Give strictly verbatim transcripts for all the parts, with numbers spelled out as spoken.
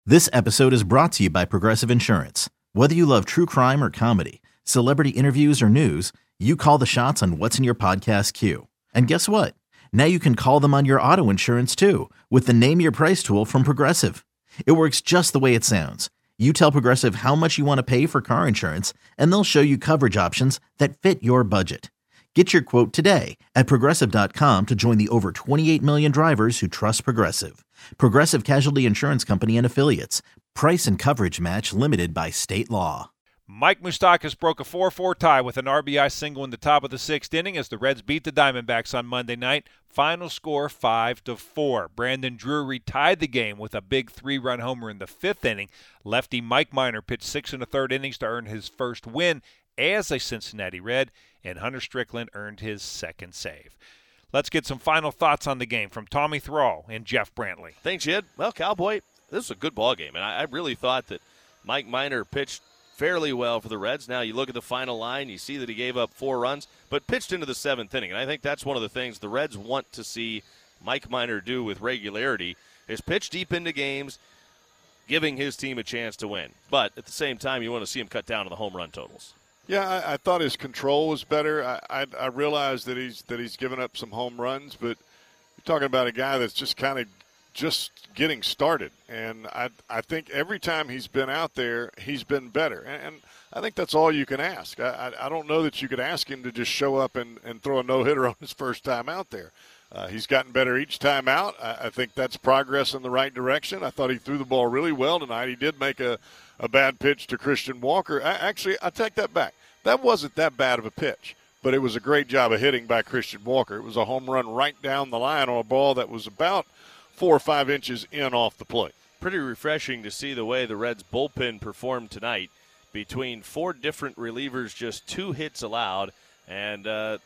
This episode is brought to you by Progressive Insurance. Whether you love true crime or comedy, celebrity interviews or news, you call the shots on what's in your podcast queue. And guess what? Now you can call them on your auto insurance too with the Name Your Price tool from Progressive. It works just the way it sounds. You tell Progressive how much you want to pay for car insurance, and they'll show you coverage options that fit your budget. Get your quote today at Progressive dot com to join the over twenty-eight million drivers who trust Progressive. Progressive Casualty Insurance Company and Affiliates. Price and coverage match limited by state law. Mike Moustakas broke a four four tie with an R B I single in the top of the sixth inning as the Reds beat the Diamondbacks on Monday night. Final score five to four. Brandon Drury tied the game with a big three-run homer in the fifth inning. Lefty Mike Minor pitched six and a third innings to earn his first win as a Cincinnati Red, and Hunter Strickland earned his second save. Let's get some final thoughts on the game from Tommy Thrall and Jeff Brantley. Thanks, Jed. Well, Cowboy, this was a good ball game, and I, I really thought that Mike Minor pitched fairly well for the Reds. Now you look at the final line, you see that he gave up four runs, but pitched into the seventh inning. And I think that's one of the things the Reds want to see Mike Minor do with regularity is pitch deep into games, giving his team a chance to win. But at the same time, you want to see him cut down on the home run totals. Yeah, I, I thought his control was better. I, I, I realized that he's that he's given up some home runs, but you're talking about a guy that's just kind of just getting started. And I I think every time he's been out there, he's been better. And, and I think that's all you can ask. I, I, I don't know that you could ask him to just show up and, and throw a no-hitter on his first time out there. Uh, he's gotten better each time out. I, I think that's progress in the right direction. I thought he threw the ball really well tonight. He did make a, a bad pitch to Christian Walker. I, actually, I take that back. That wasn't that bad of a pitch, but it was a great job of hitting by Christian Walker. It was a home run right down the line on a ball that was about four or five inches in off the plate. Pretty refreshing to see the way the Reds bullpen performed tonight. Between four different relievers, just two hits allowed, and uh,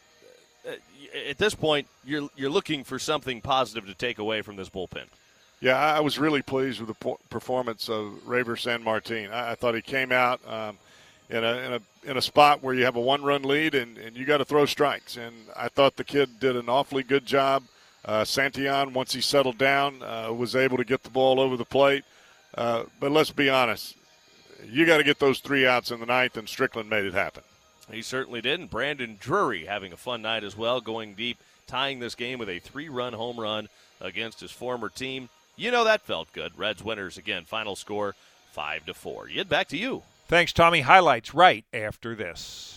at this point, you're you're looking for something positive to take away from this bullpen. Yeah, I was really pleased with the po- performance of Reiver Sanmartin. I, I thought he came out um, in a in a in a spot where you have a one-run lead and, and you got to throw strikes, and I thought the kid did an awfully good job. Uh, Santillan, once he settled down, uh, was able to get the ball over the plate. Uh, but let's be honest, you got to get those three outs in the ninth, and Strickland made it happen. He certainly did. And Brandon Drury having a fun night as well, going deep, tying this game with a three-run home run against his former team. You know that felt good. Reds winners again. Final score five to four. Yet back to you. Thanks, Tommy. Highlights right after this.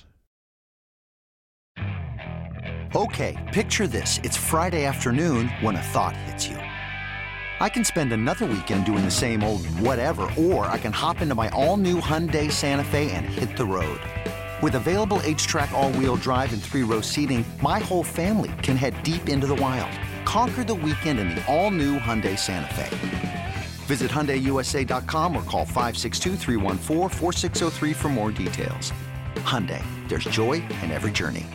Okay, picture this. It's Friday afternoon when a thought hits you. I can spend another weekend doing the same old whatever, or I can hop into my all-new Hyundai Santa Fe and hit the road. With available H-Track all-wheel drive and three-row seating, my whole family can head deep into the wild. Conquer the weekend in the all-new Hyundai Santa Fe. Visit Hyundai U S A dot com or call five six two, three one four, four six zero three for more details. Hyundai, there's joy in every journey.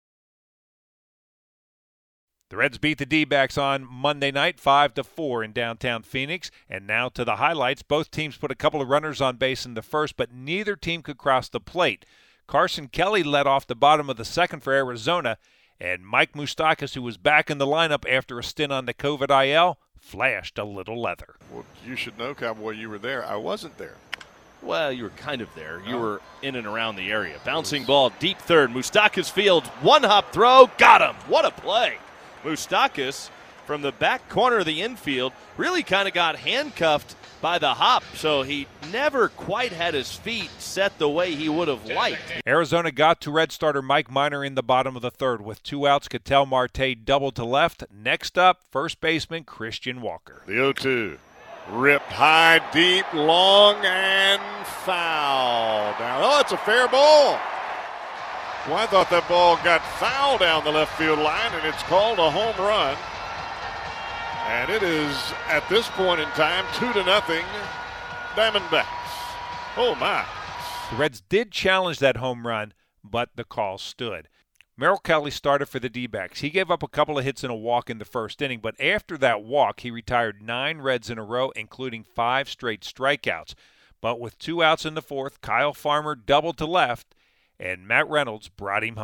The Reds beat the D-backs on Monday night, five to four in downtown Phoenix. And now to the highlights. Both teams put a couple of runners on base in the first, but neither team could cross the plate. Carson Kelly led off the bottom of the second for Arizona, and Mike Moustakas, who was back in the lineup after a stint on the COVID I L, flashed a little leather. Well, you should know, Cowboy, you were there. I wasn't there. Well, you were kind of there. You were in and around the area. Bouncing ball deep third. Moustakas fields, one-hop throw, got him. What a play. Moustakas from the back corner of the infield really kind of got handcuffed by the hop, so he never quite had his feet set the way he would have liked. Arizona got to Red starter Mike Minor in the bottom of the third. With two outs, Ketel Marte doubled to left. Next up, first baseman Christian Walker. The oh two. Ripped high, deep, long, and foul. Down. Oh, it's a fair ball. Well, I thought that ball got foul down the left field line, and it's called a home run. And it is, at this point in time, two to nothing, Diamondbacks. Oh, my. The Reds did challenge that home run, but the call stood. Merrill Kelly started for the D-backs. He gave up a couple of hits and a walk in the first inning, but after that walk, he retired nine Reds in a row, including five straight strikeouts. But with two outs in the fourth, Kyle Farmer doubled to left, and Matt Reynolds brought him home.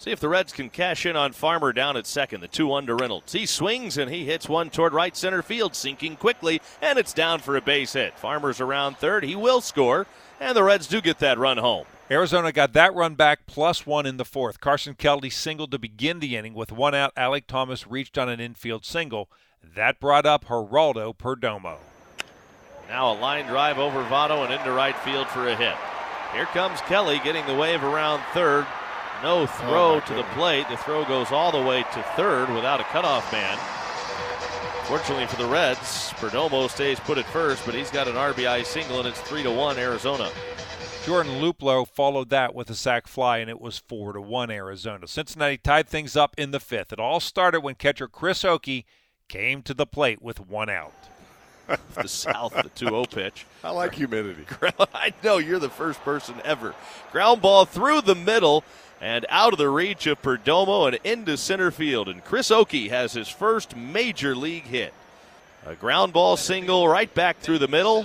See if the Reds can cash in on Farmer down at second. The two one to Reynolds. He swings and he hits one toward right center field, sinking quickly, and it's down for a base hit. Farmer's around third. He will score, and the Reds do get that run home. Arizona got that run back plus one in the fourth. Carson Kelly singled to begin the inning. With one out, Alek Thomas reached on an infield single. That brought up Geraldo Perdomo. Now a line drive over Votto and into right field for a hit. Here comes Kelly getting the wave around third. No throw oh to the plate. The throw goes all the way to third without a cutoff man. Fortunately for the Reds, Perdomo stays put at first, but he's got an R B I single, and it's three to one Arizona. Jordan Luplow followed that with a sac fly, and it was four to one Arizona. Cincinnati tied things up in the fifth. It all started when catcher Chris Oakey came to the plate with one out. The South, the two oh pitch. I like humidity. I know, you're the first person ever. Ground ball through the middle and out of the reach of Perdomo and into center field. And Chris Oakey has his first major league hit. A ground ball single right back through the middle.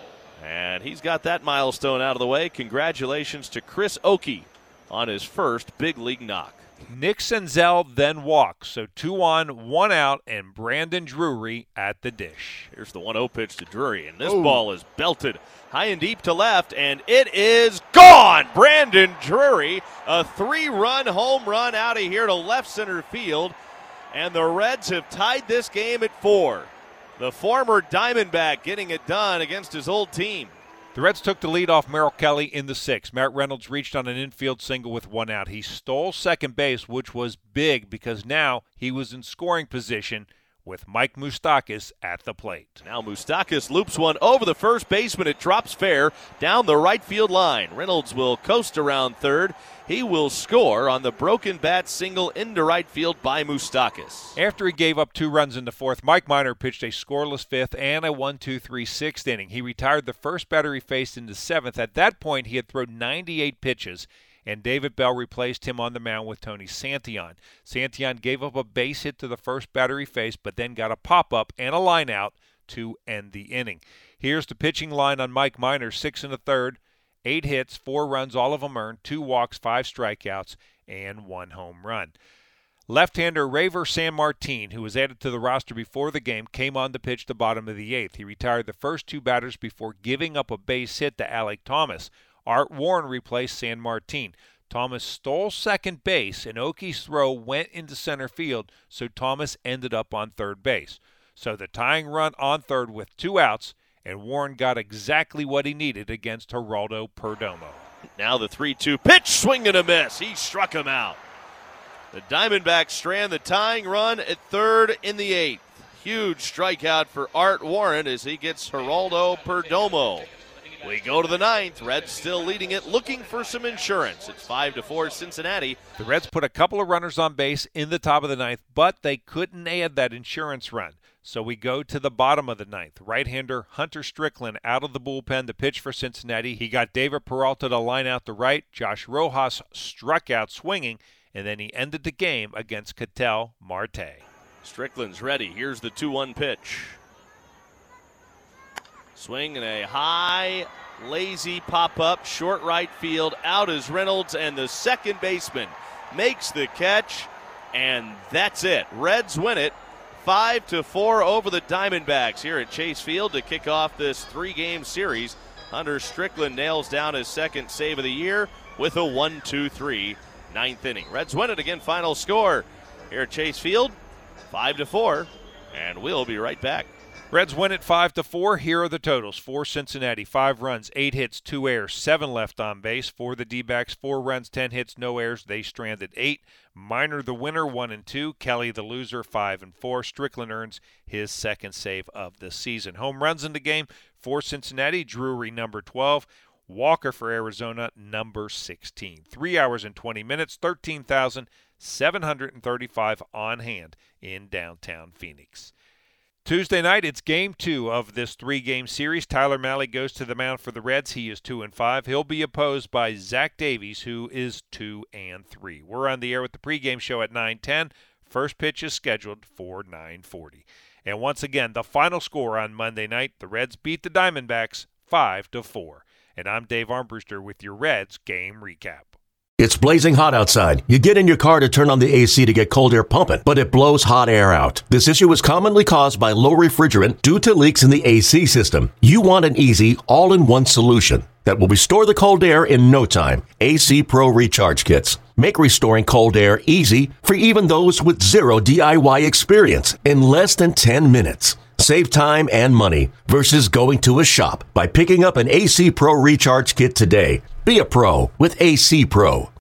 And he's got that milestone out of the way. Congratulations to Chris Oakey on his first big league knock. Nick Senzel then walks, so two on, one out, and Brandon Drury at the dish. Here's the one oh pitch to Drury, and this Ooh. ball is belted high and deep to left, and it is gone! Brandon Drury, a three-run home run out of here to left center field, and the Reds have tied this game at four. The former Diamondback getting it done against his old team. The Reds took the lead off Merrill Kelly in the sixth. Matt Reynolds reached on an infield single with one out. He stole second base, which was big because now he was in scoring position with Mike Moustakas at the plate. Now Moustakas loops one over the first baseman. It drops fair down the right field line. Reynolds will coast around third. He will score on the broken bat single into right field by Moustakas. After he gave up two runs in the fourth, Mike Minor pitched a scoreless fifth and a one two three sixth inning. He retired the first batter he faced in the seventh. At that point, he had thrown ninety-eight pitches, and David Bell replaced him on the mound with Tony Santillan. Santillan gave up a base hit to the first batter he faced, but then got a pop-up and a line-out to end the inning. Here's the pitching line on Mike Minor, six and a third. Eight hits, four runs, all of them earned, two walks, five strikeouts, and one home run. Left-hander Raver Sanmartin, who was added to the roster before the game, came on to pitch the bottom of the eighth. He retired the first two batters before giving up a base hit to Alek Thomas. Art Warren replaced Sanmartin. Thomas stole second base, and Oakey's throw went into center field, so Thomas ended up on third base. So the tying run on third with two outs, and Warren got exactly what he needed against Geraldo Perdomo. Now the three two pitch, swing and a miss. He struck him out. The Diamondbacks strand the tying run at third in the eighth. Huge strikeout for Art Warren as he gets Geraldo Perdomo. We go to the ninth. Reds still leading it, looking for some insurance. It's five to four Cincinnati. The Reds put a couple of runners on base in the top of the ninth, but they couldn't add that insurance run. So we go to the bottom of the ninth. Right-hander Hunter Strickland out of the bullpen to pitch for Cincinnati. He got David Peralta to line out to right. Josh Rojas struck out swinging, and then he ended the game against Ketel Marte. Strickland's ready. Here's the two one pitch. Swing and a high, lazy pop-up, short right field. Out is Reynolds, and the second baseman makes the catch, and that's it. Reds win it. Five to four over the Diamondbacks here at Chase Field to kick off this three-game series. Hunter Strickland nails down his second save of the year with a one two three ninth inning. Reds win it again. Final score here at Chase Field, five to four, and we'll be right back. Reds win it five to four. Here are the totals for Cincinnati: five runs, eight hits, two errors, seven left on base. For the D-backs, four runs, ten hits, no errors. They stranded eight. Minor the winner, one and two. Kelly the loser, five and four. Strickland earns his second save of the season. Home runs in the game for Cincinnati: Drury number twelve, Walker for Arizona number sixteen. Three hours and twenty minutes, thirteen thousand seven hundred thirty-five on hand in downtown Phoenix. Tuesday night, it's game two of this three-game series. Tyler Mahle goes to the mound for the Reds. He is two and five. He'll be opposed by Zach Davies, who is two and three. We're on the air with the pregame show at nine ten. First pitch is scheduled for nine forty. And once again, the final score on Monday night: the Reds beat the Diamondbacks five to four. And I'm Dave Armbruster with your Reds game recap. It's blazing hot outside. You get in your car to turn on the A C to get cold air pumping, but it blows hot air out. This issue is commonly caused by low refrigerant due to leaks in the A C system. You want an easy, all-in-one solution that will restore the cold air in no time. A C Pro Recharge Kits make restoring cold air easy for even those with zero D I Y experience in less than ten minutes. Save time and money versus going to a shop by picking up an A C Pro Recharge Kit today. Be a pro with A C Pro.